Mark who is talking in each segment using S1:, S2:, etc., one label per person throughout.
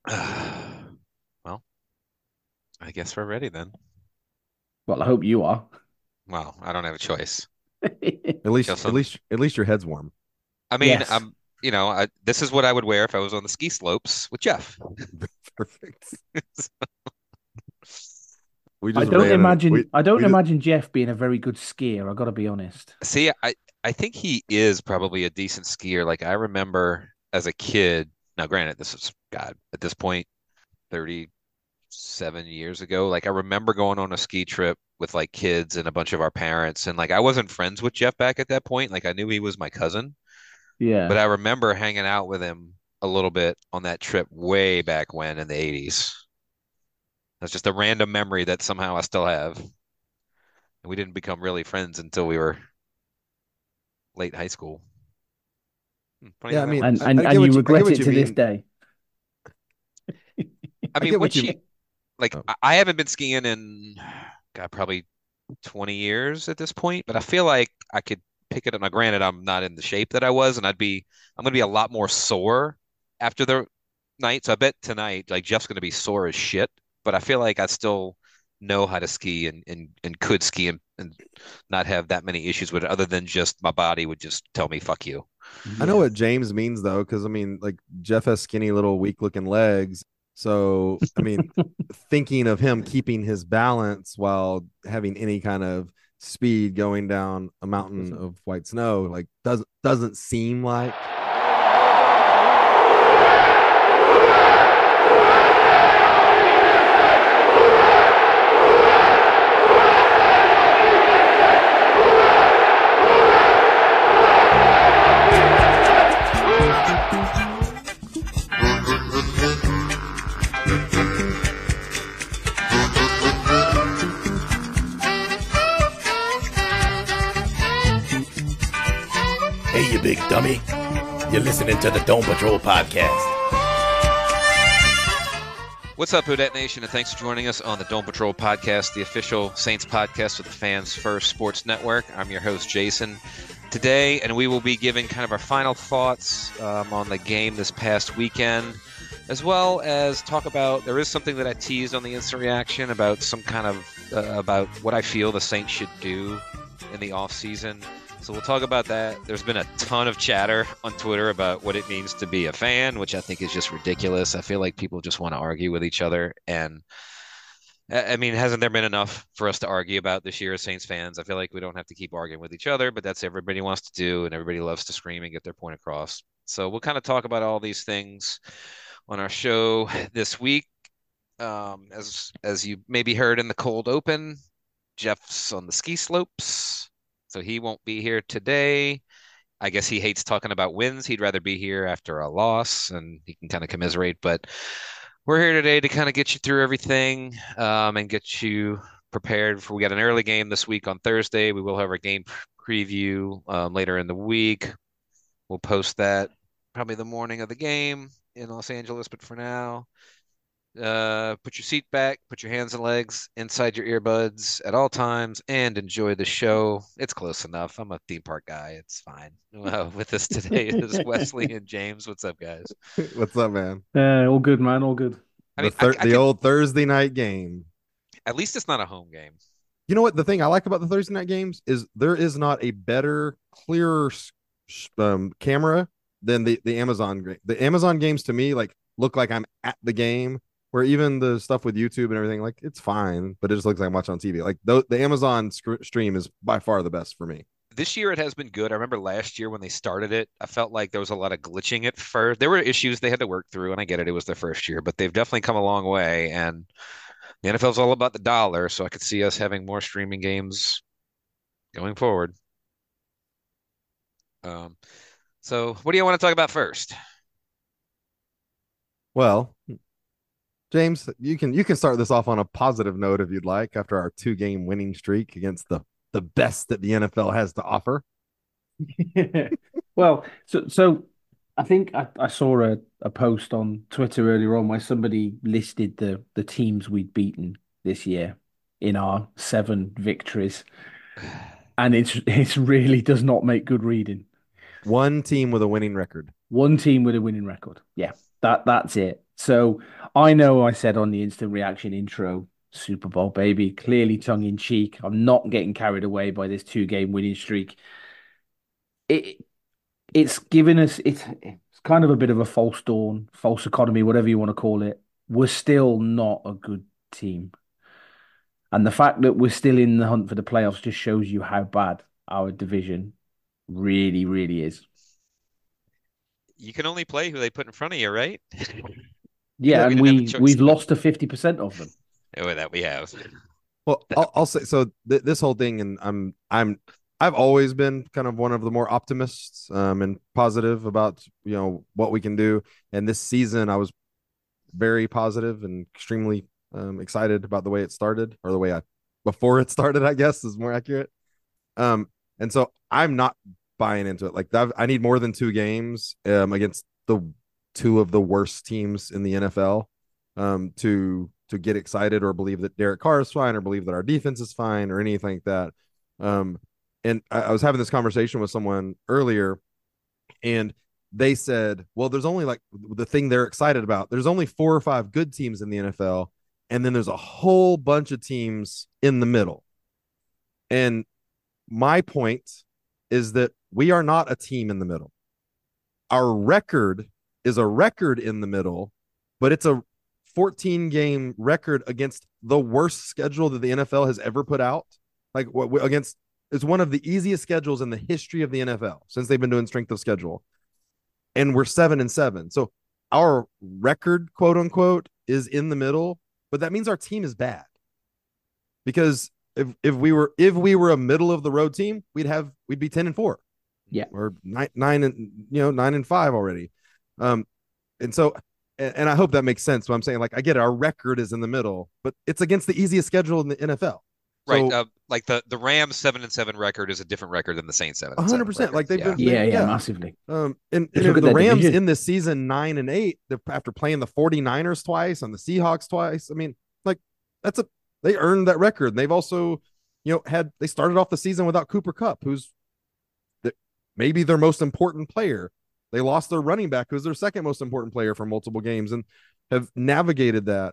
S1: Well, I guess we're ready then.
S2: Well, I hope you are.
S1: Well, I don't have a choice.
S3: At least,
S1: Guess
S3: at
S1: I'm,
S3: least, at least your head's warm.
S1: I mean,
S2: Yes.
S1: this is what I would wear if I was on the ski slopes with Jeff.
S3: Perfect. We
S2: I
S3: just
S2: don't
S3: ran and we
S2: imagine I don't
S3: we just
S2: imagine Jeff being a very good skier, I gotta be honest.
S1: See, I think he is probably a decent skier. Like I remember as a kid. Now, granted, this is God at this point, 37 years ago. Like I remember going on a ski trip with like kids and a bunch of our parents, and like I wasn't friends with Jeff back at that point. Like I knew he was my cousin. But
S2: Yeah.
S1: I remember hanging out with him a little bit on that trip way back when in the 80s. That's just a random memory that somehow I still have. And we didn't become really friends until we were late high school. Funny
S3: yeah.
S1: how
S3: I
S1: that
S3: mean,
S2: And
S1: works.
S2: and, and you
S3: I get
S2: regret
S3: what
S2: it
S3: you
S2: to this
S3: mean.
S2: day.
S1: I
S3: I
S1: mean,
S3: get what
S1: once
S3: you.
S1: you like,
S3: Oh,
S1: I haven't been skiing in, God, probably 20 years at this point, but I feel like I could pick it up. Now, granted, I'm not in the shape that I was, and I'm going to be a lot more sore after the night. So I bet tonight, like Jeff's going to be sore as shit, but I feel like I still know how to ski and could ski and not have that many issues with it, other than just my body would just tell me, fuck you.
S3: I know
S2: Yeah.
S3: what James means though, because I mean, like Jeff has skinny little weak-looking legs. So I mean, thinking of him keeping his balance while having any kind of speed going down a mountain of white snow, like doesn't seem like.
S4: Hey, you big dummy. You're listening to the Dome Patrol podcast.
S1: What's up, Odette Nation, and thanks for joining us on the Dome Patrol podcast, the official Saints podcast with the Fans First Sports Network. I'm your host, Jason. Today, and we will be giving kind of our final thoughts on the game this past weekend, as well as talk about, there is something that I teased on the instant reaction about some kind of, about what I feel the Saints should do in the offseason. So we'll talk about that. There's been a ton of chatter on Twitter about what it means to be a fan, which I think is just ridiculous. I feel like people just want to argue with each other. And I mean, hasn't there been enough for us to argue about this year as Saints fans? I feel like we don't have to keep arguing with each other, but that's everybody wants to do, and everybody loves to scream and get their point across. So we'll kind of talk about all these things on our show this week. As you maybe heard in the cold open, Jeff's on the ski slopes, so he won't be here today. I guess he hates talking about wins. He'd rather be here after a loss, and he can kind of commiserate. But we're here today to kind of get you through everything and get you prepared for. We got an early game this week on Thursday. We will have our game preview later in the week. We'll post that probably the morning of the game in Los Angeles. But for now, put your seat back, put your hands and legs inside your earbuds at all times, and enjoy the show. It's close enough. I'm a theme park guy. It's fine. With us today is Wesley and James. What's up, guys?
S3: What's up, man?
S2: All good, man, all good.
S1: I mean, I
S3: The
S1: could
S3: old Thursday night game.
S1: at least it's not a home game.
S3: You know what? The thing I like about the Thursday night games is there is not a better, clearer camera than the Amazon. The Amazon games to me like look like I'm at the game. Where even the stuff with YouTube and everything, like it's fine, but it just looks like I'm watching on TV. Like the Amazon stream is by far the best for me.
S1: This year it has been good. I remember last year when they started it, I felt like there was a lot of glitching at first. There were issues they had to work through, and I get it. It was their first year, but they've definitely come a long way. And the NFL's all about the dollar, so I could see us having more streaming games going forward. Um, so what do you want to talk about first?
S3: Well, James, you can start this off on a positive note if you'd like. After our 2 game winning streak against the best that the NFL has to offer.
S2: Well, so I think I saw a post on Twitter earlier on where somebody listed the teams we'd beaten this year in our 7 victories, and it's really does not make good reading.
S3: One team with a winning record.
S2: One team with a winning record. Yeah. That's it. So I know I said on the instant reaction intro, Super Bowl baby, clearly tongue in cheek. I'm not getting carried away by this 2 game winning streak. It it's given us it's kind of a bit of a false dawn, false economy, whatever you want to call it. We're still not a good team. And the fact that we're still in the hunt for the playoffs just shows you how bad our division really, really is.
S1: You can only play who they put in front of you, right?
S2: Yeah,
S1: We
S2: and
S1: didn't have a choice.
S2: we've lost to 50% of them.
S1: Oh, that we have.
S3: Well, I'll say so. This whole thing, and I've always been kind of one of the more optimists and positive about what we can do. And this season, I was very positive and extremely excited about the way it started, or the way before it started, I guess is more accurate. And so I'm not buying into it. Like I need more than 2 games against the 2 of the worst teams in the NFL to get excited or believe that Derek Carr is fine or believe that our defense is fine or anything like that. And I was having this conversation with someone earlier, and they said, well, there's only like the thing they're excited about. There's only 4 or 5 good teams in the NFL, and then there's a whole bunch of teams in the middle. And my point is that we are not a team in the middle. Our record is a record in the middle, but it's a 14-game record against the worst schedule that the NFL has ever put out. Like against, it's one of the easiest schedules in the history of the NFL since they've been doing strength of schedule. And we're 7-7. So our record, quote unquote, is in the middle, but that means our team is bad. Because if we were a middle of the road team, we'd be 10-4.
S2: Yeah.
S3: Or 9-5 already. And so, and I hope that makes sense. So I'm saying, like, I get it, our record is in the middle, but it's against the easiest schedule in the NFL.
S1: Right. So, like the Rams 7-7 record is a different record than the Saints 7-7.
S3: 100%. Like they've been,
S2: yeah, massively.
S3: And the Rams in this season 9-8 after playing the 49ers twice and the Seahawks twice. I mean, like they earned that record. And they've also, they started off the season without Cooper Kupp, who's maybe their most important player. They lost their running back, who's their second most important player for multiple games, and have navigated that.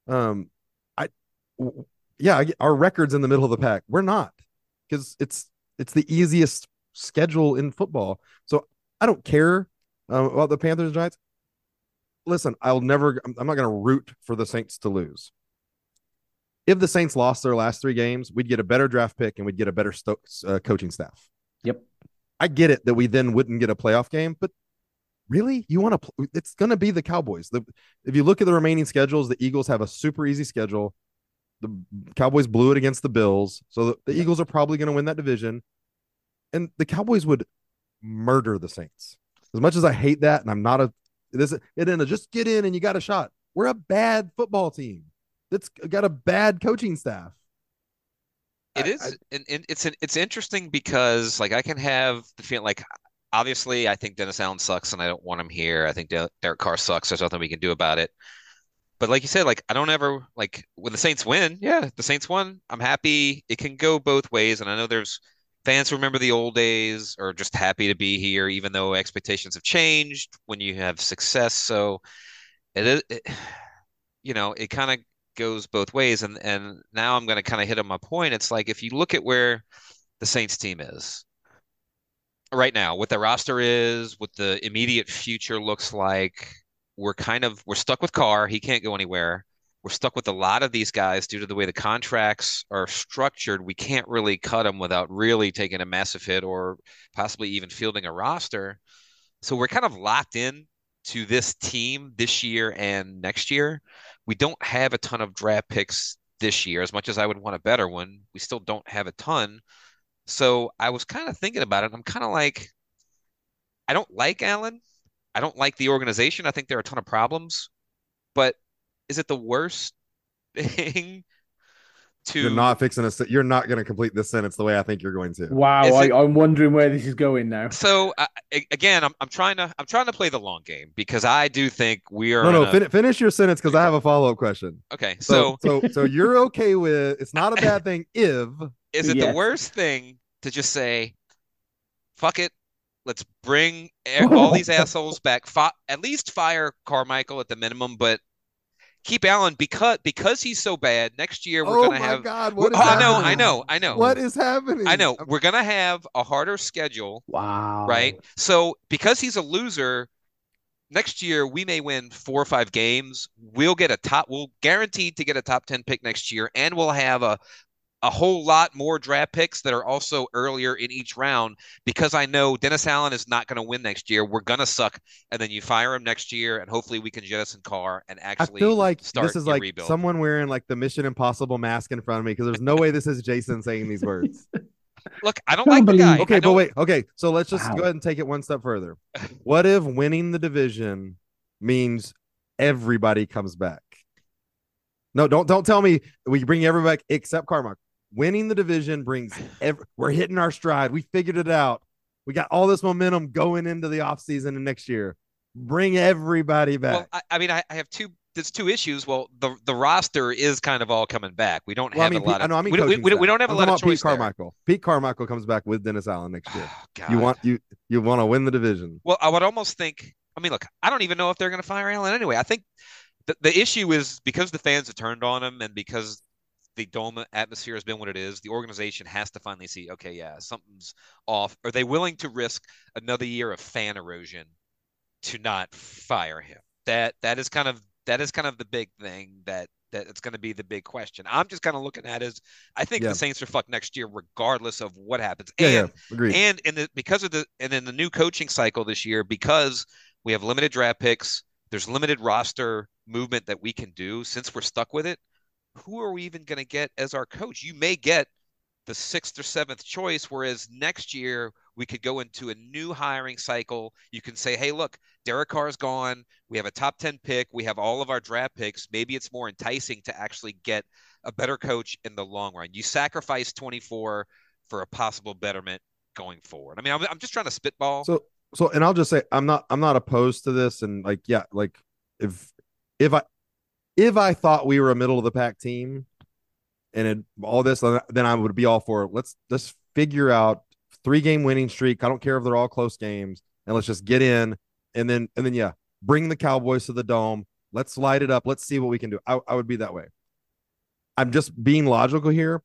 S3: Our record's in the middle of the pack. We're not, because it's the easiest schedule in football. So I don't care about the Panthers and Giants. Listen, I'm not going to root for the Saints to lose. If the Saints lost their last 3 games, we'd get a better draft pick and we'd get a better coaching staff.
S2: Yep.
S3: I get it that we then wouldn't get a playoff game, but really, you want to? It's going to be the Cowboys. If you look at the remaining schedules, the Eagles have a super easy schedule. The Cowboys blew it against the Bills, so the Eagles are probably going to win that division, and the Cowboys would murder the Saints. As much as I hate that, and I'm not just get in and you got a shot. We're a bad football team that's got a bad coaching staff.
S1: It's interesting because, like, I can have the feeling, like, obviously I think Dennis Allen sucks and I don't want him here. I think Derek Carr sucks. There's nothing we can do about it. But like you said, like, I don't ever, like, when the Saints win, yeah, the Saints won, I'm happy. It can go both ways. And I know there's fans who remember the old days or just happy to be here, even though expectations have changed when you have success. So it kind of goes both ways. And now I'm going to kind of hit on my point. It's like, if you look at where the Saints team is right now, what their roster is, what the immediate future looks like, we're stuck with Carr. He can't go anywhere. We're stuck with a lot of these guys due to the way the contracts are structured. We can't really cut them without really taking a massive hit or possibly even fielding a roster. So we're kind of locked in to this team this year and next year. We don't have a ton of draft picks this year. As much as I would want a better one, we still don't have a ton. So I was kind of thinking about it. I'm kind of like, I don't like Allen. I don't like the organization. I think there are a ton of problems. But is it the worst thing to...
S3: You're not going to complete this sentence the way I think you're going to.
S2: Wow, I'm wondering where this is going now.
S1: So again, I'm trying to play the long game, because I do think we are...
S3: Finish your sentence, because I have a follow-up question.
S1: Okay,
S3: so you're okay with, it's not a bad thing if...
S1: Is it the worst thing to just say, fuck it, Let's bring all these assholes back. At least fire Carmichael at the minimum, but keep Allen because he's so bad. Next year we're
S3: Oh
S1: gonna
S3: my
S1: have.
S3: God, what is
S1: I know,
S3: happening? What is happening?
S1: I know. We're gonna have a harder schedule,
S2: Wow.
S1: right? So because he's a loser, next year we may win 4 or 5 games. We'll guaranteed to get a top 10 pick next year, and we'll have a whole lot more draft picks that are also earlier in each round because I know Dennis Allen is not going to win next year. We're going to suck. And then you fire him next year, and hopefully we can jettison Carr and
S3: I
S1: actually
S3: feel like
S1: start
S3: this is
S1: your
S3: like
S1: rebuild.
S3: someone wearing like the Mission Impossible mask in front of me because there's no way this is Jason saying these words.
S1: Look, I don't like the guy.
S3: Okay, but wait. Okay, so let's just
S2: Wow.
S3: go ahead and take it one step further. What if winning the division means everybody comes back? No, don't tell me we bring everybody back except Carmichael. Winning the division brings we're hitting our stride. We figured it out. We got all this momentum going into the offseason and next year. Bring everybody back.
S1: Well, I mean, I have there's two issues. Well, the roster is kind of all coming back. We don't
S3: Well,
S1: have
S3: I mean,
S1: a lot of.
S3: no, I mean,
S1: we don't have a lot of choice
S3: Pete Carmichael. Pete Carmichael comes back with Dennis Allen next year.
S1: Oh, God.
S3: You want to win the division.
S1: Well, I would almost think. I mean, look, I don't even know if they're going to fire Allen anyway. I think the issue is because the fans have turned on him and because the dome atmosphere has been what it is, the organization has to finally see, okay, yeah, something's off. Are they willing to risk another year of fan erosion to not fire him? That is kind of the big thing that it's going to be the big question. I'm just kind of looking at is I think the Saints are fucked next year regardless of what happens.
S3: Agreed.
S1: And in the new coaching cycle this year, because we have limited draft picks, there's limited roster movement that we can do since we're stuck with it. Who are we even going to get as our coach? You may get the 6th or 7th choice, whereas next year we could go into a new hiring cycle. You can say, hey, look, Derek Carr's gone. We have a top 10 pick. We have all of our draft picks. Maybe it's more enticing to actually get a better coach in the long run. You sacrifice 24 for a possible betterment going forward. I mean, I'm just trying to spitball.
S3: So, and I'll just say, I'm not opposed to this. And like, yeah, like if I thought we were a middle of the pack team and all this, then I would be all for it. Let's just figure out 3-game winning streak. I don't care if they're all close games, and let's just get in and then yeah, bring the Cowboys to the Dome. Let's light it up. Let's see what we can do. I would be that way. I'm just being logical here.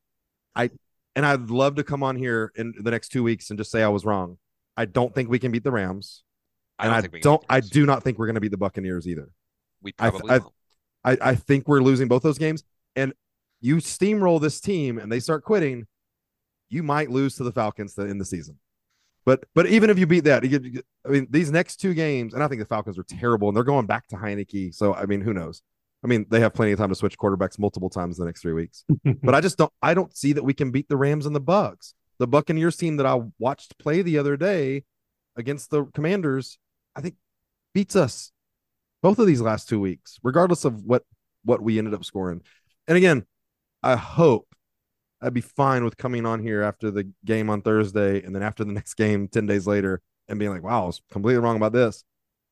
S3: I'd love to come on here in the next 2 weeks and just say I was wrong. I don't think we can beat the Rams. I do not think we're going to beat the Buccaneers either.
S1: We probably won't.
S3: I think we're losing both those games. And you steamroll this team and they start quitting, you might lose to the Falcons in the season. But even if you beat that, I mean, these next 2 games, and I think the Falcons are terrible, and they're going back to Heineke. So, I mean, who knows? I mean, they have plenty of time to switch quarterbacks multiple times in the next 3 weeks. But I don't see that we can beat the Rams and the Bucs. The Buccaneers team that I watched play the other day against the Commanders, I think beats us both of these last 2 weeks, regardless of what we ended up scoring. And again, I hope I'd be fine with coming on here after the game on Thursday and then after the next game 10 days later and being like, wow, I was completely wrong about this.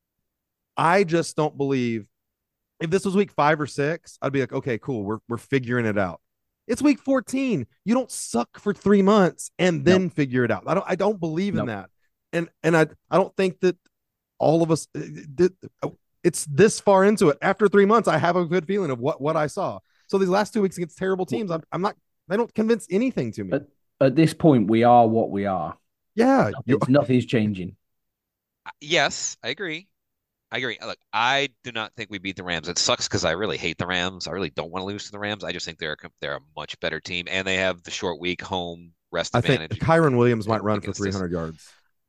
S3: I just don't believe if this was week 5 or 6, I'd be like, okay, cool. We're figuring it out. It's week 14. You don't suck for 3 months and then figure it out. I don't believe in that. And I don't think that all of us it's this far into it. After 3 months, I have a good feeling of what I saw. So these last 2 weeks against terrible teams, I'm not. They don't convince anything to me.
S2: At this point, we are what we are.
S3: Yeah,
S2: nothing's changing.
S1: Yes, I agree. Look, I do not think we beat the Rams. It sucks because I really hate the Rams. I really don't want to lose to the Rams. I just think they're a much better team, and they have the short week home rest advantage.
S3: I think Kyron Williams might run for 300 yards.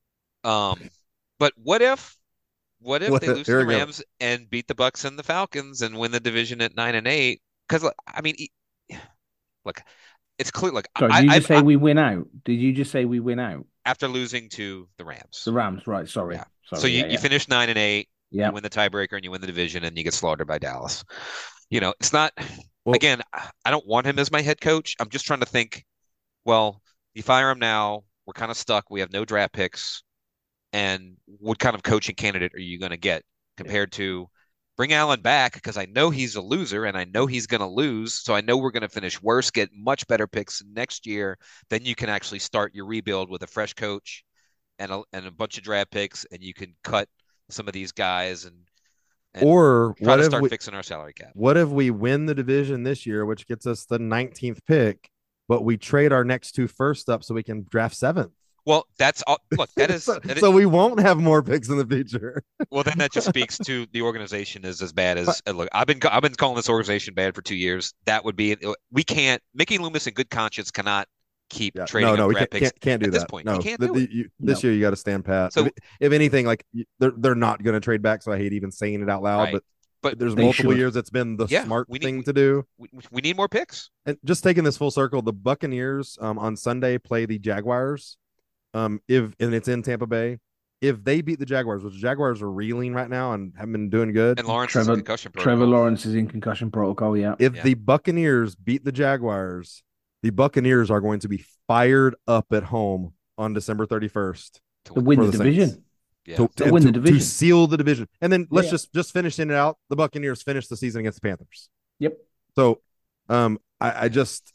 S1: But what if they lose to the Rams and beat the Bucs and the Falcons and win the division at 9-8? Because I mean, look, it's clear. Look,
S2: sorry, did you just say we win out? Did you just say we win out
S1: after losing to the Rams?
S2: The Rams, right? Sorry.
S1: Yeah.
S2: Sorry,
S1: so you finish 9-8.
S2: Yeah.
S1: You win the tiebreaker and you win the division and you get slaughtered by Dallas. You know, it's not. Well, again, I don't want him as my head coach. I'm just trying to think. Well, you fire him now. We're kind of stuck. We have no draft picks. And what kind of coaching candidate are you going to get compared to bring Allen back? Because I know he's a loser and I know he's going to lose. So I know we're going to finish worse, get much better picks next year. Then you can actually start your rebuild with a fresh coach and a bunch of draft picks, and you can cut some of these guys and
S3: Or
S1: try to start fixing our salary cap.
S3: what if we win the division this year, which gets us the 19th pick, but we trade our next 2 first up so we can draft 7th?
S1: Well, that's all. Look, that is
S3: so we won't have more picks in the future.
S1: Well, then that just speaks to the organization is as bad as look. I've been calling this organization bad for 2 years. That would be we can't. Mickey Loomis in good conscience cannot keep trading
S3: no,
S1: up
S3: we
S1: draft picks
S3: can't do
S1: at
S3: that.
S1: this point.
S3: No,
S1: you can't do it.
S3: This year you got to stand pat.
S1: So
S3: if anything, like they're not going to trade back. So I hate even saying it out loud,
S1: right.
S3: but there's multiple years it's been the smart thing to do.
S1: We need more picks.
S3: And just taking this full circle, the Buccaneers on Sunday play the Jaguars. And it's in Tampa Bay. If they beat the Jaguars, which the Jaguars are reeling right now and haven't been doing good,
S1: and Lawrence is in concussion protocol.
S2: Trevor Lawrence is in concussion protocol. Yeah.
S3: If the Buccaneers beat the Jaguars, the Buccaneers are going to be fired up at home on December 31st
S2: to win the division.
S3: To win the division, to seal the division, and then let's just finishing it out. The Buccaneers finish the season against the Panthers.
S2: Yep.
S3: So, I just,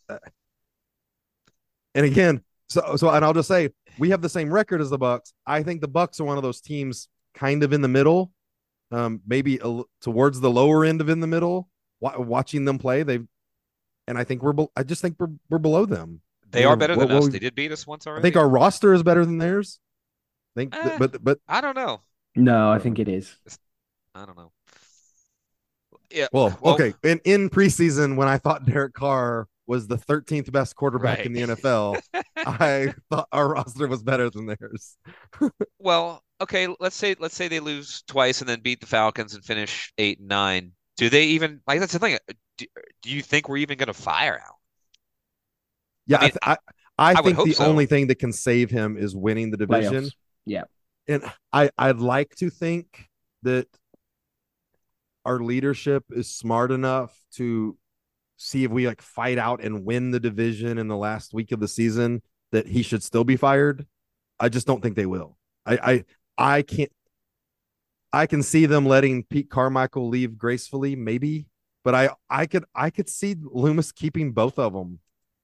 S3: and again, so, and I'll just say we have the same record as the Bucs. I think the Bucs are one of those teams kind of in the middle, maybe towards the lower end of in the middle. Watching them play, and I think I just think we're below them.
S1: They are better than us. They did beat us once already.
S3: I think our roster is better than theirs. But
S1: I don't know.
S2: No, I think it is.
S1: I don't know. Yeah.
S3: Well, okay. In preseason, when I thought Derek Carr was the 13th best quarterback in the NFL, I thought our roster was better than theirs.
S1: Well, okay. Let's say they lose twice and then beat the Falcons and finish 8-9. Do they even like? That's the thing. Do you think we're even going to fire Allen?
S3: Yeah, I think the only thing that can save him is winning the division.
S2: Playoffs. Yeah.
S3: And I'd like to think that our leadership is smart enough to see if we like fight out and win the division in the last week of the season that he should still be fired. I just don't think they will. I can see them letting Pete Carmichael leave gracefully, maybe, but I could see Loomis keeping both of them.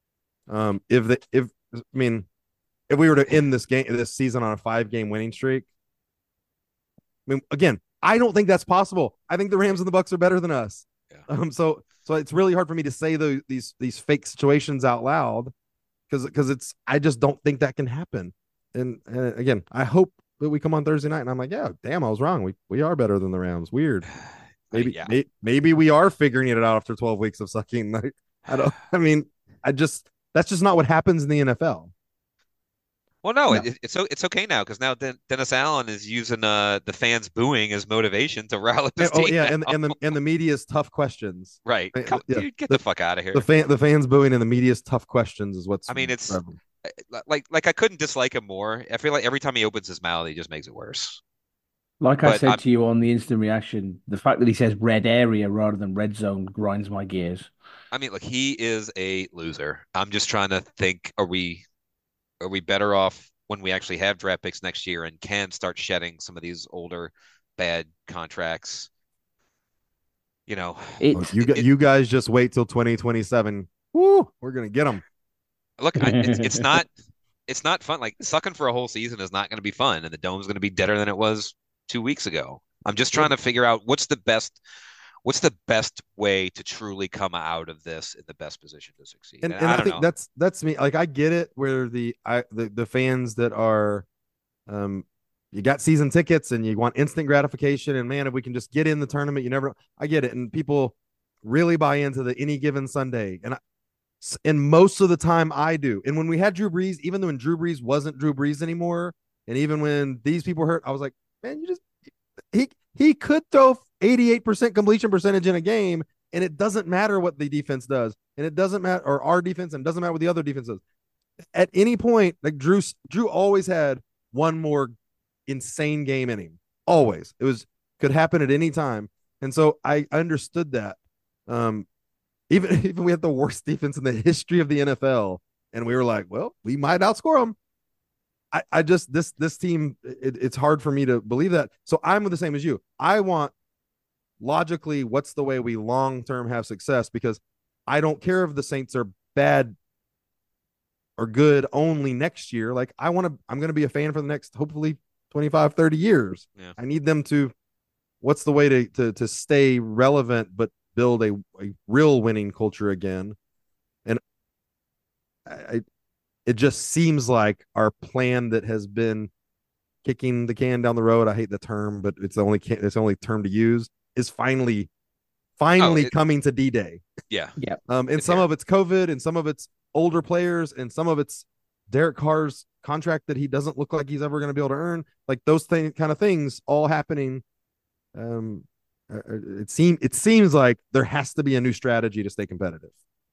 S3: If we were to end this season on a 5-game winning streak, I mean, again, I don't think that's possible. I think the Rams and the Bucs are better than us. Yeah. So it's really hard for me to say these fake situations out loud because I just don't think that can happen. And again, I hope that we come on Thursday night and I'm like, yeah, damn, I was wrong. We are better than the Rams. Weird. Maybe we are figuring it out after 12 weeks of sucking. That's just not what happens in the NFL.
S1: Well, no. It's okay now because now Dennis Allen is using the fans booing as motivation to rally his team.
S3: And the media's tough questions.
S1: Right. Dude, get the fuck out of here.
S3: The fans booing and the media's tough questions is what's.
S1: I mean, it's like I couldn't dislike him more. I feel like every time he opens his mouth, he just makes it worse.
S2: Like I said to you on the instant reaction, the fact that he says red area rather than red zone grinds my gears.
S1: I mean, look, he is a loser. I'm just trying to think: Are we better off when we actually have draft picks next year and can start shedding some of these older bad contracts? You know,
S3: you guys just wait till 2027. Woo, we're gonna get them.
S1: Look, it's not fun. Like sucking for a whole season is not going to be fun, and the dome's going to be deader than it was 2 weeks ago. I'm just trying to figure out what's the best way to truly come out of this in the best position to succeed.
S3: And I think that's me. Like I get it where the fans that are, you got season tickets and you want instant gratification, and man, if we can just get in the tournament, I get it, and people really buy into the any given Sunday, and most of the time I do. And when we had Drew Brees, even though when Drew Brees wasn't Drew Brees anymore, and even when these people hurt, I was like, man, he could throw 88% completion percentage in a game, and it doesn't matter what the defense does, and it doesn't matter, or our defense, and it doesn't matter what the other defense does. At any point, like Drew always had one more insane game in him. Always. Could happen at any time. And so I understood that. Even we had the worst defense in the history of the NFL, and we were like, well, we might outscore them. I just this team, it's hard for me to believe that. So I'm the same as you. I want logically what's the way we long term have success, because I don't care if the Saints are bad are good only next year. Like I'm going to be a fan for the next, hopefully 25, 30 years.
S1: Yeah.
S3: I need them to, what's the way to stay relevant, but build a real winning culture again. And it just seems like our plan that has been kicking the can down the road, I hate the term, but it's the only term to use, is finally coming to D-Day.
S1: Yeah.
S2: Yeah.
S3: And some of it's COVID, and some of it's older players, and some of it's Derek Carr's contract that he doesn't look like he's ever going to be able to earn. Like those kind of things all happening. It seems like there has to be a new strategy to stay competitive.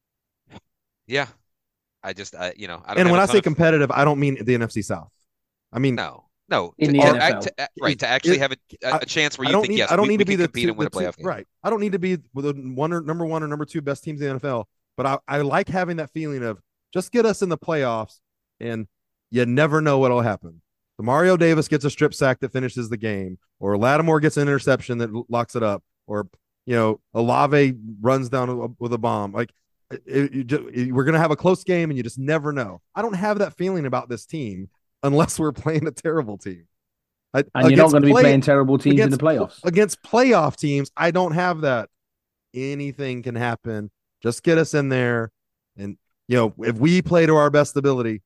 S1: Yeah. I don't
S3: and when I say
S1: of...
S3: competitive, I don't mean the NFC South. I mean
S2: in the NFL.
S1: To actually have a chance where you think, yes,
S3: I don't need to be
S1: compete and win a playoff game.
S3: Right. I don't need to be with the number one or number two best teams in the NFL, but I like having that feeling of just get us in the playoffs, and you never know what'll happen. The Mario Davis gets a strip sack that finishes the game, or Lattimore gets an interception that locks it up, or Olave runs down with a bomb. Like we're gonna have a close game, and you just never know. I don't have that feeling about this team unless we're playing a terrible team.
S2: And you're not going to be playing terrible teams in the playoffs.
S3: Against playoff teams, I don't have that. Anything can happen. Just get us in there. And, if we play to our best ability,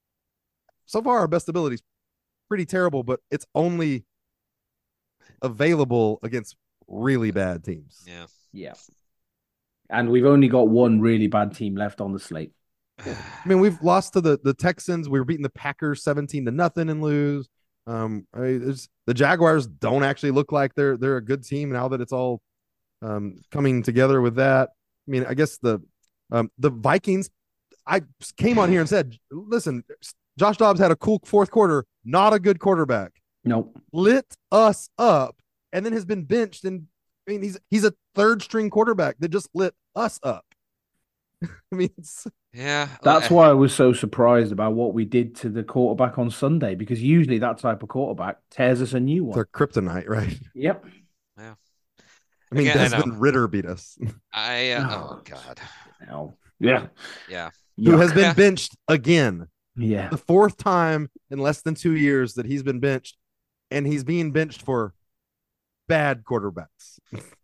S3: so far our best ability is pretty terrible, but it's only available against really bad teams.
S1: Yeah.
S2: Yeah. And we've only got one really bad team left on the slate.
S3: I mean, we've lost to the Texans. We were beating the Packers 17-0 and lose. The Jaguars don't actually look like they're a good team now that it's all coming together with that. I mean, I guess the Vikings. I came on here and said, listen, Josh Dobbs had a cool fourth quarter, not a good quarterback.
S2: Nope.
S3: Lit us up, and then has been benched. And I mean, he's a third string quarterback that just lit us up. I mean,
S2: that's why I was so surprised about what we did to the quarterback on Sunday, because usually that type of quarterback tears us a new one.
S3: They're kryptonite, right?
S2: Yep.
S1: Yeah.
S3: I mean, Desmond Ritter beat us.
S1: Oh God.
S2: No. Yeah.
S1: Yeah.
S3: Who has been benched again?
S2: Yeah.
S3: The fourth time in less than 2 years that he's been benched, and he's being benched for bad quarterbacks.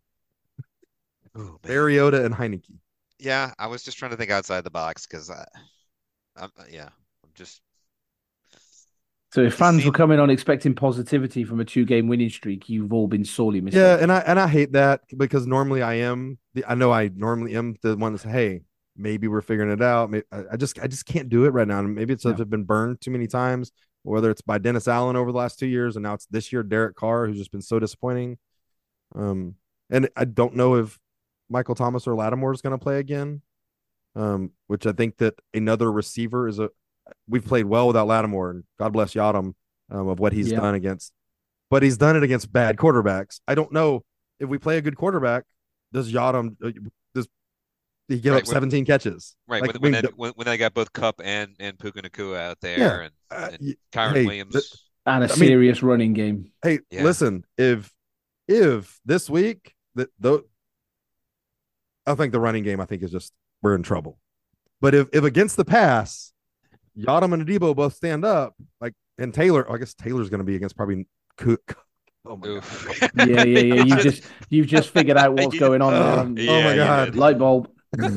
S3: Mariota and Heineke.
S1: Yeah, I was just trying to think outside the box because I'm just.
S2: So if fans were coming on expecting positivity from a 2-game winning streak, you've all been sorely mistaken.
S3: Yeah, and I hate that because normally I normally am the one that says, hey, maybe we're figuring it out. Maybe, I just can't do it right now. And maybe it's I've been burned too many times, whether it's by Dennis Allen over the last 2 years, and now it's this year Derek Carr, who's just been so disappointing. And I don't know if Michael Thomas or Lattimore is going to play again, which I think that another receiver we've played well without Lattimore, and God bless Yadam of what he's done against, but he's done it against bad quarterbacks. I don't know if we play a good quarterback, does he give up 17 catches?
S1: Right. Like, when they got both Kupp and Puka Nacua out there, and Kyron Williams.
S2: And a serious running game.
S3: Hey, listen, if this week I think the running game, is just, we're in trouble. But if against the pass, Yadam and Adebo both stand up, and Taylor, I guess Taylor's going to be against probably Cook. Oh my God.
S2: Yeah. You've just figured out what's going on there.
S3: Oh my God.
S2: Light bulb.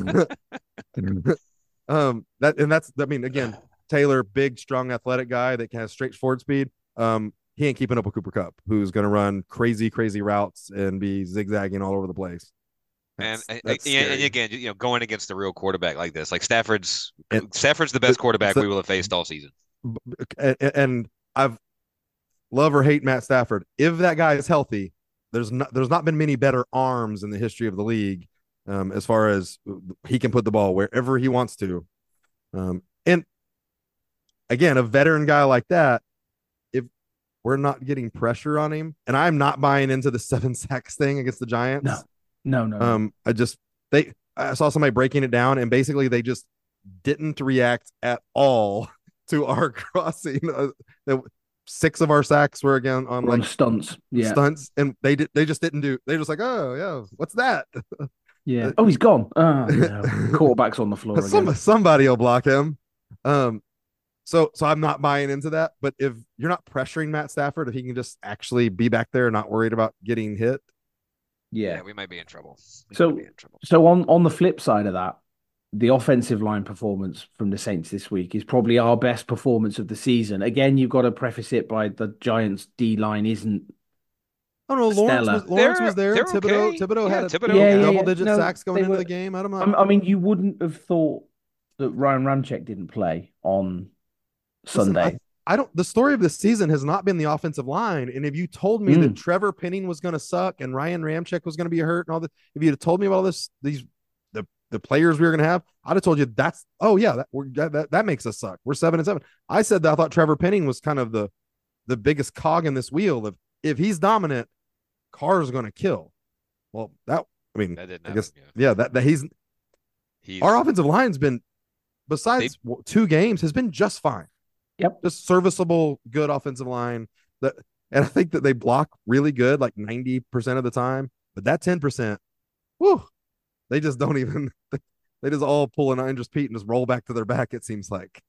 S3: Again, Taylor, big, strong, athletic guy that has straight forward speed. He ain't keeping up with Cooper Kupp, who's going to run crazy routes and be zigzagging all over the place.
S1: And again, going against a real quarterback like this, like Stafford's the best quarterback we will have faced all season.
S3: And I've love or hate Matt Stafford. If that guy is healthy, there's not been many better arms in the history of the league, as far as he can put the ball wherever he wants to. And again, a veteran guy like that, if we're not getting pressure on him, and I'm not buying into the 7 sacks thing against the Giants.
S2: No.
S3: I saw somebody breaking it down, and basically they just didn't react at all to our crossing. 6 of our sacks were again on
S2: stunts. Yeah.
S3: Stunts, and they just didn't do. They just like, oh yeah, what's that?
S2: Yeah. Oh, he's gone. Oh, no. Quarterback's on the floor again.
S3: Somebody will block him. Um, so I'm not buying into that. But if you're not pressuring Matt Stafford, if he can just actually be back there, not worried about getting hit.
S2: Yeah.
S1: We might be in trouble. We might be
S2: So
S1: in trouble.
S2: so on the flip side of that, the offensive line performance from the Saints this week is probably our best performance of the season. Again, you've got to preface it by the Giants' D line isn't
S3: I don't know.
S2: stellar.
S3: Lawrence was there.
S1: They're okay.
S3: Thibodeau
S1: Yeah,
S3: had a
S1: Thibodeau.
S2: Yeah,
S1: Yeah.
S2: yeah,
S3: double
S2: yeah.
S3: digit
S2: No,
S3: sacks going
S2: they
S3: into
S2: were.
S3: the game. I don't know.
S2: I mean, you wouldn't have thought that Ryan Ramczyk didn't play on
S3: Listen,
S2: Sunday.
S3: I don't. The story of the season has not been the offensive line. And if you told me that
S2: Mm.
S3: Trevor Penning was going to suck and Ryan Ramczyk was going to be hurt and all that, if you'd have told me about all the players we were going to have, I'd have told you that makes us suck. We're 7-7. I said that I thought Trevor Penning was kind of the biggest cog in this wheel. If he's dominant, Carr's going to kill. Well, that
S1: That didn't
S3: I guess
S1: happen,
S3: that
S1: he's
S3: our offensive line's been besides 2 games has been just fine.
S2: Yep.
S3: Just serviceable, good offensive line. And I think that they block really good, like 90% of the time. But that 10%, whoo, they just don't even. They just all pull an Andres Pete and just roll back to their back. It seems like.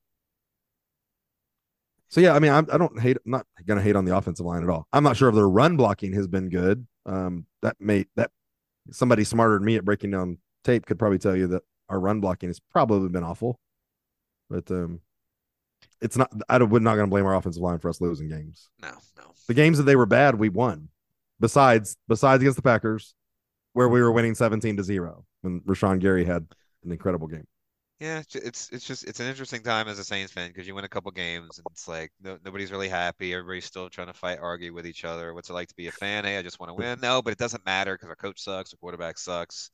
S3: So yeah, I mean, I don't hate. I'm not gonna hate on the offensive line at all. I'm not sure if their run blocking has been good. That somebody smarter than me at breaking down tape could probably tell you that our run blocking has probably been awful. But it's not. We're not going to blame our offensive line for us losing games.
S1: no.
S3: The games that they were bad, we won. Besides against the Packers, where we were winning 17-0 when Rashawn Gary had an incredible game.
S1: Yeah, it's an interesting time as a Saints fan because you win a couple games and it's like nobody's really happy. Everybody's still trying to argue with each other. What's it like to be a fan? Hey, I just want to win. No, but it doesn't matter because our coach sucks, our quarterback sucks.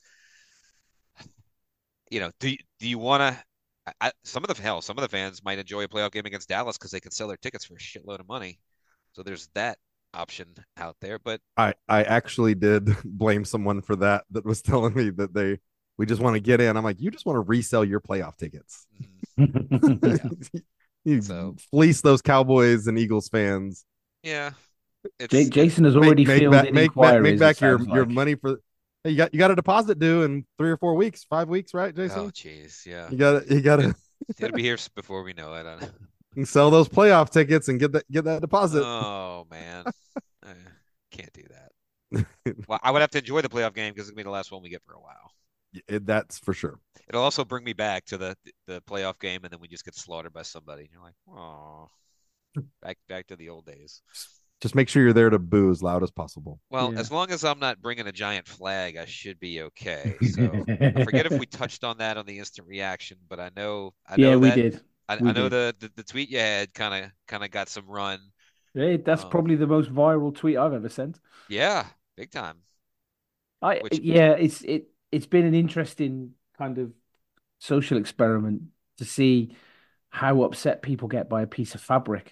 S1: Do you want to? Some of the fans might enjoy a playoff game against Dallas because they can sell their tickets for a shitload of money. So there's that option out there. But
S3: I actually did blame someone for that was telling me that we just want to get in. I'm like, you just want to resell your playoff tickets.
S1: yeah,
S3: You
S1: So-
S3: fleece those Cowboys and Eagles fans.
S1: yeah,
S2: Jason has already fielded inquiries.
S3: Make back
S2: it
S3: your
S2: sounds like.
S3: money for. Hey, you got a deposit due in 3 or 4 weeks, 5 weeks, right, Jason?
S1: Oh, jeez, yeah.
S3: You got to
S1: It'll be here before we know it. I don't know.
S3: sell those playoff tickets and get that deposit.
S1: Oh man, I can't do that. Well, I would have to enjoy the playoff game because it's gonna be the last one we get for a while.
S3: That's for sure.
S1: It'll also bring me back to the playoff game, and then we just get slaughtered by somebody. And you're like, oh, back to the old days.
S3: Just make sure you're there to boo as loud as possible.
S1: Well,
S2: Yeah.
S1: as long as I'm not bringing a giant flag, I should be okay. So I forget if we touched on that on the instant reaction, but I know
S2: Yeah, we
S1: that
S2: did.
S1: I
S2: We
S1: know
S2: did.
S1: the tweet you had kind of got some run.
S2: That's probably the most viral tweet I've ever sent.
S1: Yeah, big time. Which
S2: It's been an interesting kind of social experiment to see how upset people get by a piece of fabric.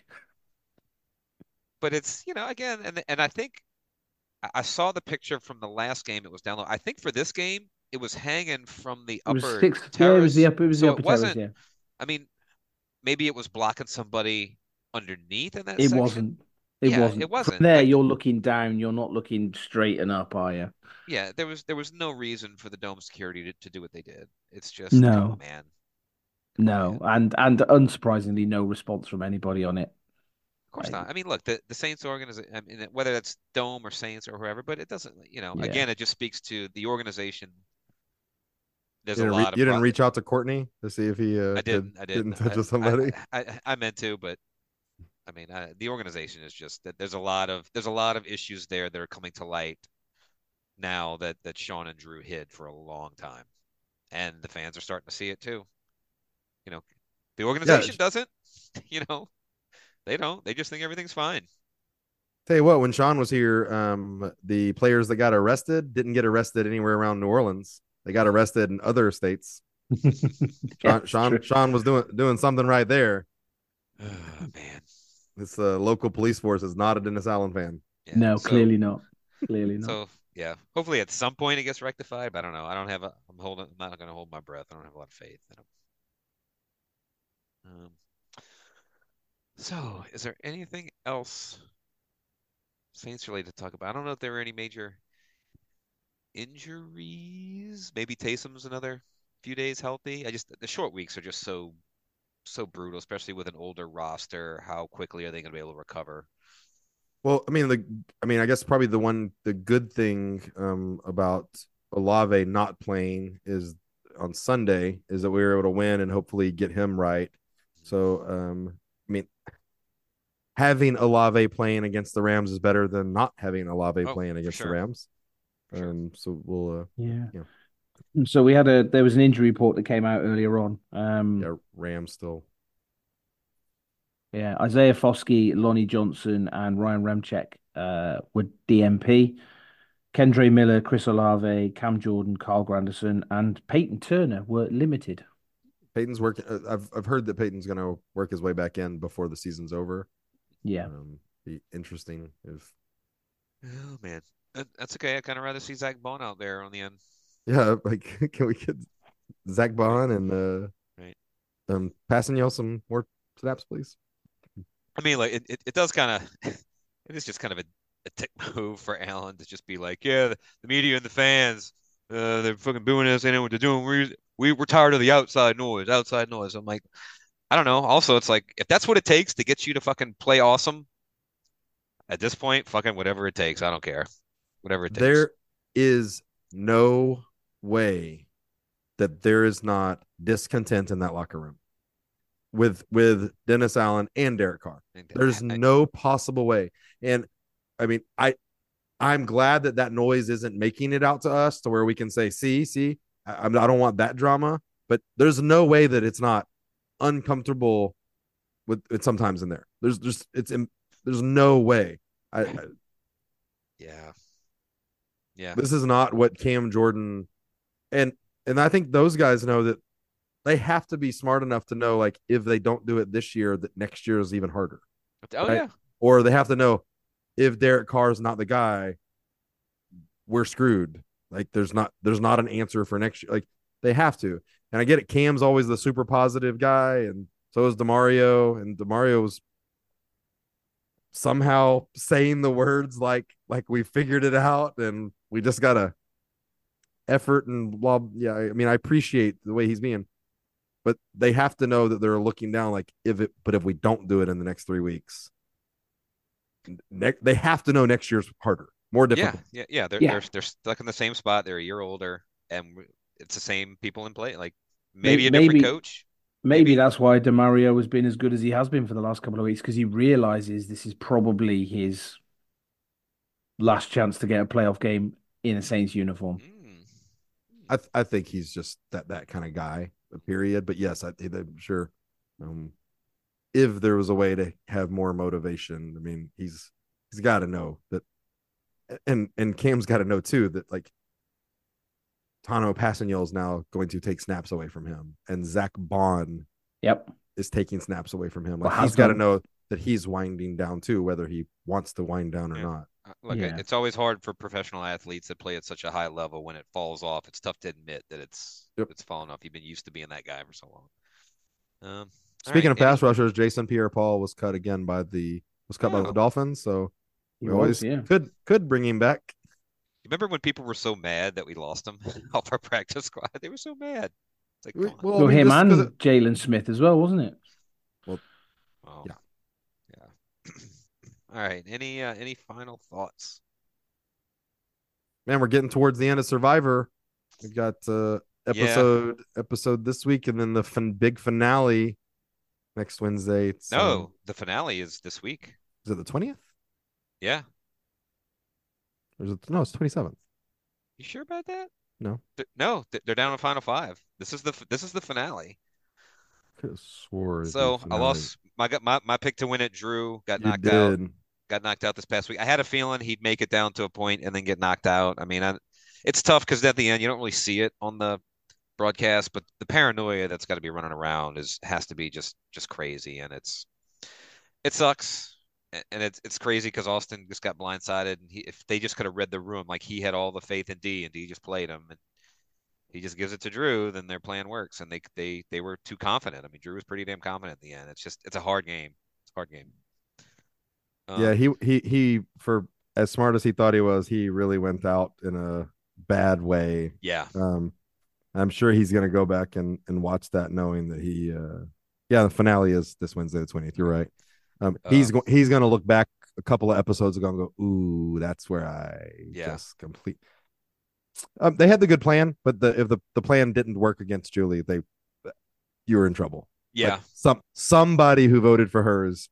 S1: but it's again, and I think I saw the picture from the last game. It was download. I think for this game, it was hanging from the
S2: It was
S1: upper
S2: six. Yeah, it
S1: terrace.
S2: was the upper. It was
S1: So
S2: the
S1: it
S2: upper terrace.
S1: wasn't.
S2: Yeah,
S1: I mean, maybe it was blocking somebody underneath in that
S2: it
S1: section.
S2: wasn't. It
S1: Yeah,
S2: wasn't.
S1: it wasn't.
S2: From there,
S1: Like,
S2: you're looking down. You're not looking straight and up, are you?
S1: yeah, there was no reason for the dome security to do what they did. It's just,
S2: No.
S1: come on, man.
S2: No, and unsurprisingly, no response from anybody on it.
S1: Of course
S2: Like-
S1: not. I mean, look, the Saints organization, I mean, whether that's Dome or Saints or whoever, but it doesn't,
S2: Yeah.
S1: again, it just speaks to the organization. There's
S3: You
S1: a
S3: didn't,
S1: lot of
S3: you didn't reach out to Courtney to see if he
S1: I didn't.
S3: didn't touch with somebody.
S1: I meant to, but I mean, the organization is just that there's a lot of issues there that are coming to light now that Sean and Drew hid for a long time, and the fans are starting to see it too. The organization doesn't. They don't. They just think everything's fine.
S3: Tell you what, when Sean was here, the players that got arrested didn't get arrested anywhere around New Orleans. They got arrested in other states.
S2: Yeah, it's true.
S3: Sean was doing something right there.
S1: Oh, man.
S3: This local police force is not a Dennis Allen fan.
S1: Yeah,
S2: No,
S1: so-
S2: clearly not. Clearly not.
S1: So yeah, hopefully at some point it gets rectified. But I don't know. I'm not going to hold my breath. I don't have a lot of faith in them. So is there anything else Saints related to talk about? I don't know if there were any major injuries. Maybe Taysom's another few days healthy. The short weeks are just so so brutal, especially with an older roster. How quickly are they going to be able to recover?
S3: Well, I guess probably the good thing about Olave not playing is on Sunday is that we were able to win and hopefully get him right. So, I mean, having Olave playing against the Rams is better than not having Olave playing against the Rams. So we'll
S2: yeah. So there was an injury report that came out earlier on.
S3: Rams still.
S2: Yeah, Isaiah Foskey, Lonnie Johnson, and Ryan Ramczyk were DMP. Kendre Miller, Chris Olave, Cam Jordan, Carl Granderson, and Peyton Turner were limited.
S3: Peyton's working. I've heard that Peyton's going to work his way back in before the season's over.
S2: Yeah,
S3: be interesting if.
S1: Oh man, that's okay. I kind of rather see Zach Bond out there on the end.
S3: Yeah, like can we get Zach Bond and passing y'all some more snaps, please?
S1: I mean, like it does kind of, it is just kind of a tick move for Allen to just be like, yeah, the media and the fans, they're fucking booing us. They know what they're doing. We're tired of the outside noise. I'm like, I don't know. Also, it's like if that's what it takes to get you to fucking play awesome, at this point, fucking whatever it takes. I don't care. Whatever it takes.
S3: There is no way that there is not discontent in that locker room with Dennis Allen and Derek Carr. There's no possible way. And I mean, I'm glad that noise isn't making it out to us to where we can say, see, I don't want that drama, but there's no way that it's not uncomfortable with it sometimes in there. There's no way.
S1: Yeah.
S3: This is not what Cam Jordan and I think those guys know that they have to be smart enough to know, like, if they don't do it this year, that next year is even harder.
S1: Oh, right? Yeah.
S3: Or they have to know if Derek Carr is not the guy, we're screwed. Like, there's not an answer for next year. Like, they have to. And I get it. Cam's always the super positive guy, and so is DeMario. And DeMario was somehow saying the words like we figured it out, and we just gotta effort and blah. Yeah, I mean, I appreciate the way he's being. But they have to know that they're looking down, like, if we don't do it in the next 3 weeks, they have to know next year's harder, more difficult.
S1: Yeah. They're stuck in the same spot. They're a year older, and it's the same people in play. Like maybe a different coach.
S2: Maybe that's why DeMario has been as good as he has been for the last couple of weeks, because he realizes this is probably his last chance to get a playoff game in a Saints uniform.
S3: I think he's just that kind of guy. Period. But yes, I'm sure if there was a way to have more motivation, I mean, he's got to know that, and Cam's got to know too that, like, Tano Passanel is now going to take snaps away from him, and Zach Bond is taking snaps away from him. Like, he's got to know that he's winding down too, whether he wants to wind down or not.
S1: Look, it's always hard for professional athletes that play at such a high level. When it falls off, it's tough to admit that it's fallen off. You've been used to being that guy for so long.
S3: Speaking of pass rushers, Jason Pierre-Paul was cut by the Dolphins, so we always could bring him back.
S1: You remember when people were so mad that we lost him off our practice squad? They were so mad. It's like,
S2: well, him and Jalen Smith as well, wasn't it?
S3: Well,
S1: yeah. All right. Any final thoughts?
S3: Man, we're getting towards the end of Survivor. We've got episode this week, and then the big finale next Wednesday.
S1: The finale is this week.
S3: Is it the 20th?
S1: Yeah.
S3: Or is it? No, it's 27th.
S1: You sure about that?
S3: No.
S1: They're down to final 5. This is the finale.
S3: Could have swore.
S1: So I lost my pick to win it. Drew got knocked out. Got knocked out this past week. I had a feeling he'd make it down to a point and then get knocked out. I mean, it's tough because at the end you don't really see it on the broadcast, but the paranoia that's got to be running around has to be just crazy, and it sucks, and it's crazy because Austin just got blindsided, and if they just could have read the room, like, he had all the faith in D, and D just played him, and he just gives it to Drew, then their plan works, and they were too confident. I mean, Drew was pretty damn confident at the end. It's a hard game. It's a hard game.
S3: Yeah, he for as smart as he thought he was, he really went out in a bad way.
S1: Yeah.
S3: I'm sure he's going to go back and watch that, knowing that Yeah, the finale is this Wednesday, the 20th. You're right. He's going to look back a couple of episodes ago and go, "Ooh, that's where I just complete." They had the good plan, but if the plan didn't work against Julie, you were in trouble.
S1: Yeah,
S3: like somebody who voted for her is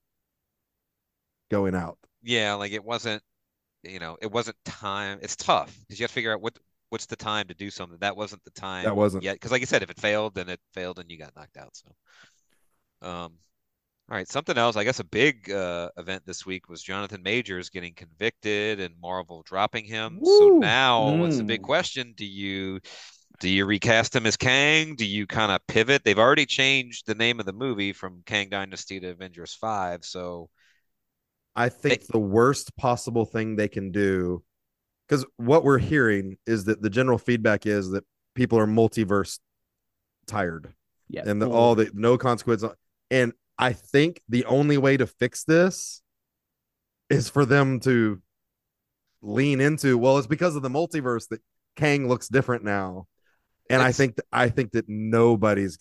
S3: going out.
S1: Yeah, like it wasn't, it wasn't time. It's tough because you got to figure out what's the time to do something. That wasn't the time.
S3: That wasn't
S1: yet. Because like I said, if it failed, then it failed, and you got knocked out. So, all right, something else. I guess a big event this week was Jonathan Majors getting convicted and Marvel dropping him.
S2: Woo!
S1: So now it's a big question. Do you recast him as Kang? Do you kind of pivot? They've already changed the name of the movie from Kang Dynasty to Avengers 5. So
S3: I think the worst possible thing they can do, because what we're hearing is that the general feedback is that people are multiverse tired.
S2: Yeah.
S3: And all the no consequence. And I think the only way to fix this is for them to lean into, well, it's because of the multiverse that Kang looks different now. And I think that nobody's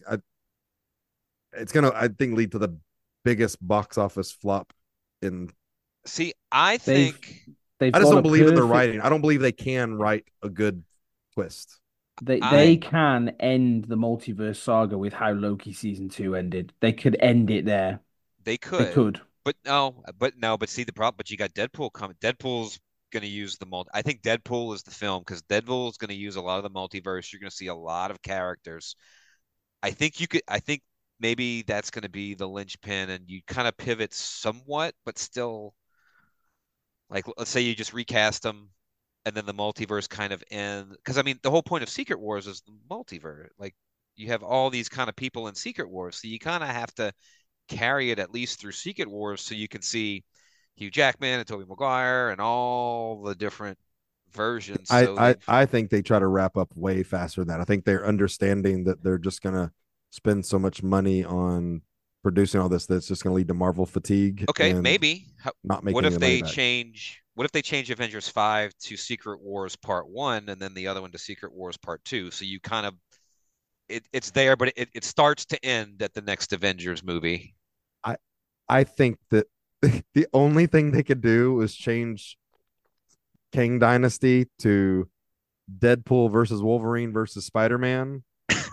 S3: it's gonna, I think, lead to the biggest box office flop in.
S1: See, I think
S2: I
S3: just don't believe in the writing. I don't believe they can write a good twist.
S2: They can end the multiverse saga with how Loki season 2 ended. They could end it there.
S1: They could.
S2: They could.
S1: But see the problem. But you got Deadpool coming. Deadpool's going to use the multi. I think Deadpool is the film because Deadpool is going to use a lot of the multiverse. You're going to see a lot of characters. I think maybe that's going to be the linchpin, and you kind of pivot somewhat, but still, like, let's say you just recast them, and then the multiverse kind of ends. Because I mean, the whole point of Secret Wars is the multiverse. Like, you have all these kind of people in Secret Wars, so you kind of have to carry it at least through Secret Wars, so you can see Hugh Jackman and Tobey Maguire and all the different versions.
S3: I think they try to wrap up way faster than that. I think they're understanding that they're just gonna spend so much money on producing all this that's just gonna lead to Marvel fatigue.
S1: Okay, maybe
S3: not making.
S1: What if they change? What if they change Avengers 5 to Secret Wars Part 1 and then the other one to Secret Wars Part 2? So you kind of it's there, but it starts to end at the next Avengers movie.
S3: I think that the only thing they could do is change Kang Dynasty to Deadpool versus Wolverine versus Spider-Man.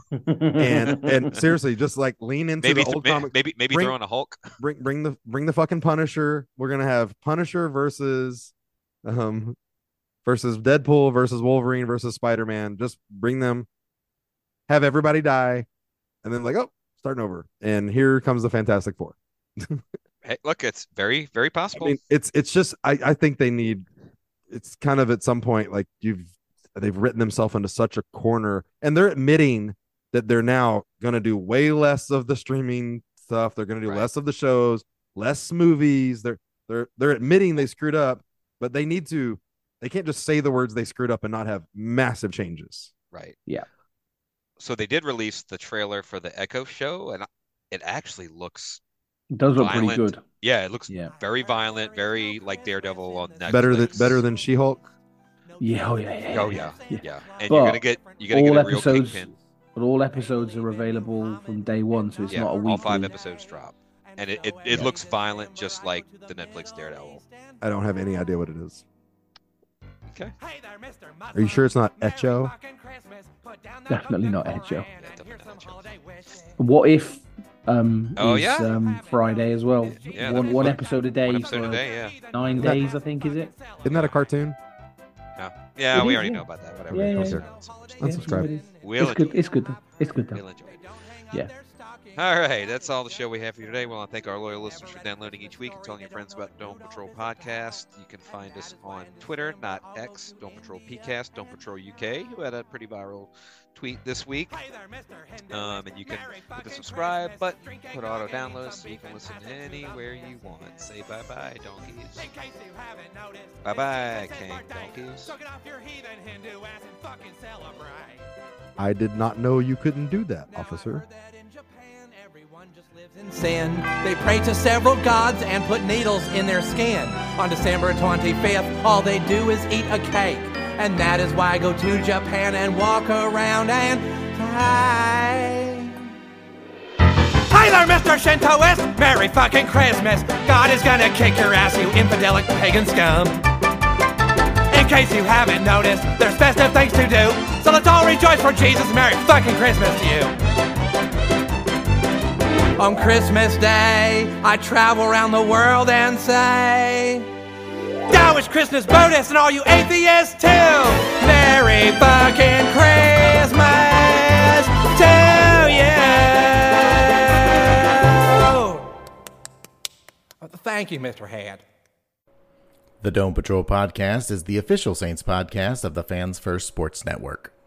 S3: and seriously, just like lean into the old comic.
S1: Maybe throw in a Hulk.
S3: Bring the fucking Punisher. We're gonna have Punisher versus Deadpool versus Wolverine versus Spider-Man. Just bring them, have everybody die, and then starting over. And here comes the Fantastic Four.
S1: Hey, look, it's very, very possible.
S3: I mean, it's just I think they need. It's kind of at some point like they've written themselves into such a corner, and they're admitting that they're now going to do way less of the streaming stuff. They're going to do less of the shows, less movies. They're admitting they screwed up, but they can't just say the words they screwed up and not have massive changes.
S1: Right.
S2: Yeah.
S1: So they did release the trailer for the Echo show, and it actually looks.
S2: It does look
S1: violent.
S2: pretty good.
S1: Yeah, it looks very violent, very like Daredevil on
S3: Netflix. Better than She-Hulk.
S2: Yeah.
S1: Oh yeah. And
S2: but
S1: you're gonna get a real Kingpin.
S2: But all episodes are available from day one, so it's not a weekly.
S1: All 5 episodes drop, and it looks violent, just like the Netflix Daredevil.
S3: I don't have any idea what it is.
S1: Okay.
S3: Are you sure it's not Echo?
S2: Definitely not Echo.
S1: Yeah, definitely not Echo.
S2: What if Friday as well?
S1: Yeah,
S2: one episode a day.
S1: One episode a day,
S2: 9 days, I think, is it?
S3: Isn't that a cartoon?
S1: No. Yeah, we already know about that. Whatever.
S3: Unsubscribe.
S2: It's good. Though.
S1: We'll enjoy it.
S2: Yeah.
S1: All right, that's all the show we have for you today. We want to thank our loyal listeners for downloading each week and telling your friends about Dome Patrol Podcast. You can find us on Twitter, not X, Dome Patrol PCast, Dome Patrol UK, who had a pretty viral tweet this week. And you can hit the subscribe button, put auto download so you can listen anywhere you want. Say bye-bye, donkeys. Bye-bye, Kang donkeys.
S3: I did not know you couldn't do that, officer.
S5: Just lives in sin. They pray to several gods and put needles in their skin. On December 25th, all they do is eat a cake. And that is why I go to Japan and walk around and die. Hey there, Mr. Shintoist! Merry fucking Christmas! God is gonna kick your ass, you infidelic pagan scum! In case you haven't noticed, there's festive things to do, so let's all rejoice for Jesus. Merry fucking Christmas to you! On Christmas Day, I travel around the world and say, I wish Christmas bonus and all you atheists too! Merry fucking Christmas to you! Thank you, Mr. Head.
S4: The Dome Patrol podcast is the official Saints podcast of the Fans First Sports Network.